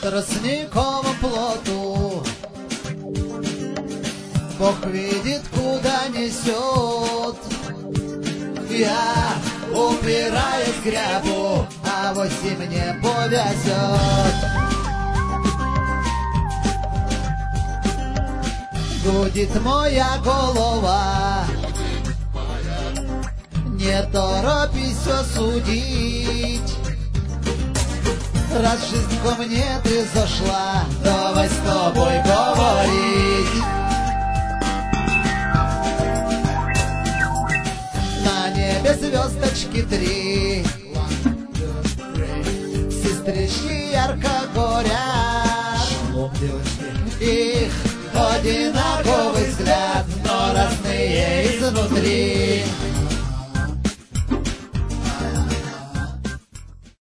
тростниковом плоту. Бог видит, куда несет. Я упираюсь к грябу, а вот и мне повезет. Гудит моя голова, не торопись все судить. Раз в жизнь ко мне ты зашла, давай с тобой говорить. На небе звездочки 3, сестрички ярко горят. Их одинаковый взгляд, но разные изнутри.